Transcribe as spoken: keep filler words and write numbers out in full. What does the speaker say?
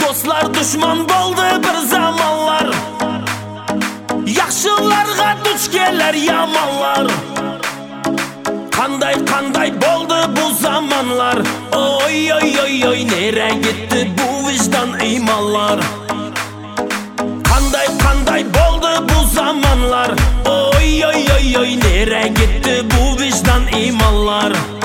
Dostlar düşman bo'ldi bir zamonlar. Yaxshilarga duch kelar yomonlar. Qanday qanday bo'ldi bu zamonlar. Oy oy oy oy, nere gitti bu vicdan imonlar? Qanday qanday bo'ldi bu zamonlar. Oy oy oy oy, nere gitti bu vicdan imonlar?